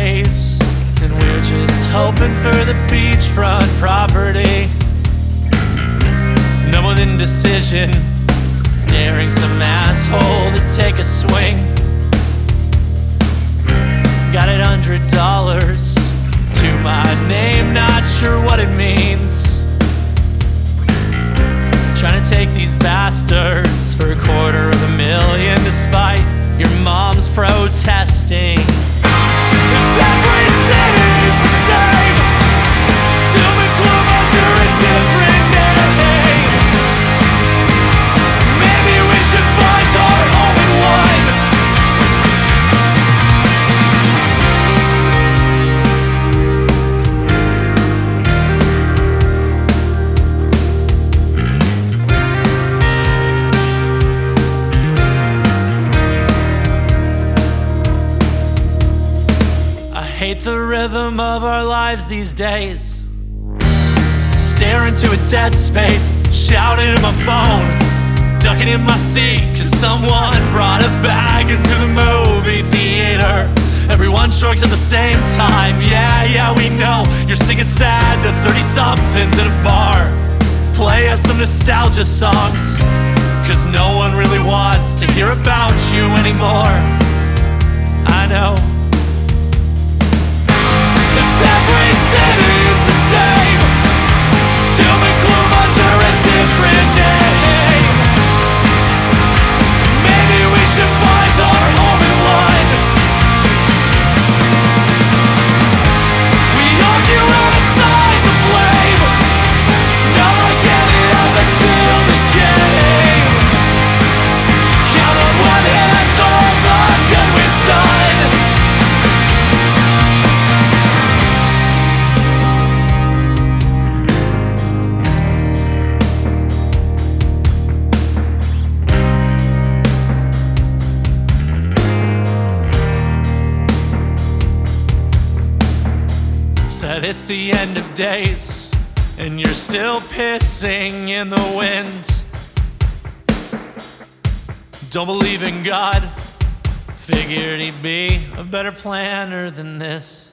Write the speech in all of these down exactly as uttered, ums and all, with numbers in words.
days, and we're just hoping for the beachfront property. No with indecision, daring some asshole to take a swing. Got it hundred dollars to my name, not sure what it means. Trying to take these bastards for a quarter of a million, despite your mom's protesting. If every city's the same, doom and gloom under a different name, maybe we should find our home in one. I hate the rhythm of our lives these days. Stare into a dead space, shouting at my phone, ducking in my seat, cause someone brought a bag into the movie theater. Everyone shrugs at the same time. Yeah, yeah, we know you're singing sad to thirty-somethings in a bar. Play us some nostalgia songs, cause no one really wants to hear about you anymore. I know. If every city is the same, doom and gloom under a different name, maybe we should find our home in one. We argue and assign the blame, not like any of us feel the shame. Count on one hand all the good we've done. Said it's the end of days, and you're still pissing in the wind. Don't believe in God, figured he'd be a better planner than this.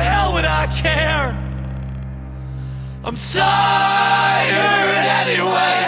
I'm tired anyway.